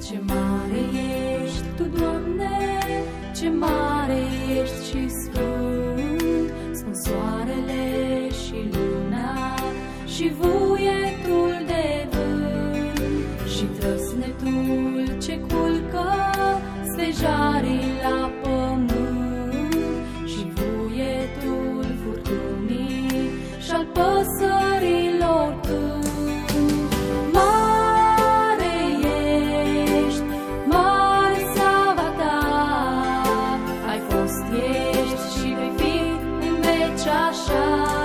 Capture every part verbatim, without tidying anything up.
Ce mare ești Tu, Doamne, ce mare ești și sfânt, spun soarele și luna și vuietul de vânt și trăsnetul ce culcă stejarii la pământ și vuietul furtunii și-al păsărilor cânt. Mare ești, mare slava Ta, ai fost, ești și vei fi în veci așa.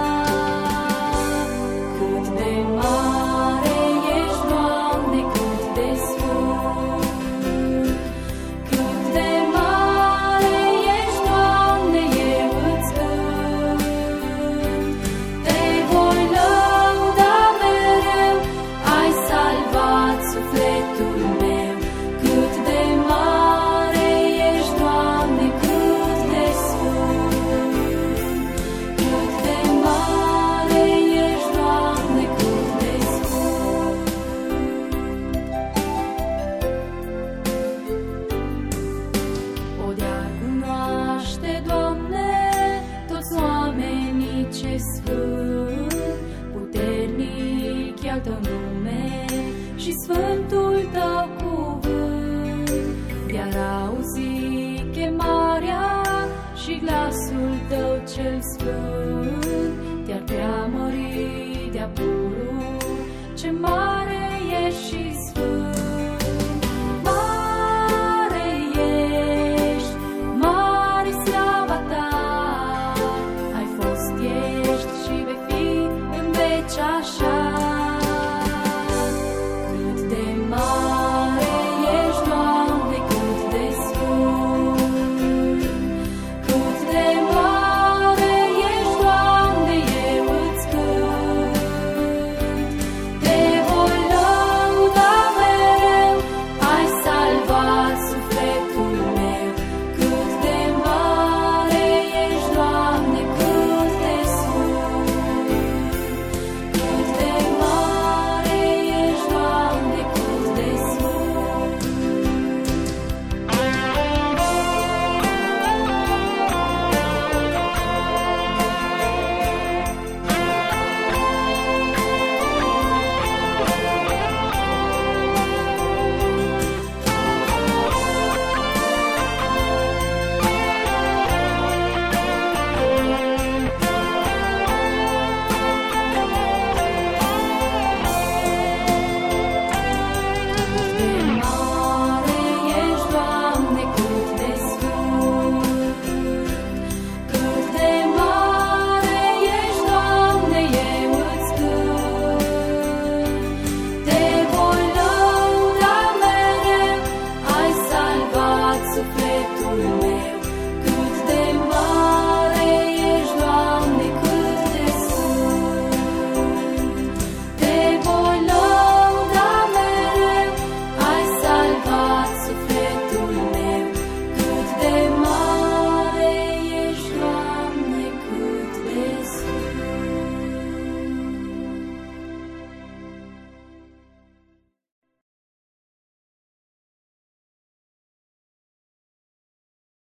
Cât de mare ești, Doamne, cât de sfânt, cât de mare ești, Doamne, eu îți cânt. Te voi lăuda mereu, ai salvat sufletul meu. Cât de mare ești, Doamne, cât de sfânt, cât de mare ești, Doamne, cât de sfânt. O de-ar cunoaște, Doamne, toți oamenii ce sfânt, puternic e al Tău nume și sfântul Tău cuvânt. De-ar auzi chemarea și glasul Tău cel sfânt, te-ar preamări de-a purul, ce mare ești și sfânt. Mare ești, mare slava Ta, ai fost, ești și vei fi în veci așa. Cât de mare ești, Doamne, cât de sfânt, cât de mare ești, Doamne, eu îți cânt. Te voi lăuda mereu, ai salvat sufletul meu. Cât de mare ești, Doamne, cât de sfânt, cât de mare ești, Doamne, cât de sfânt. Cât de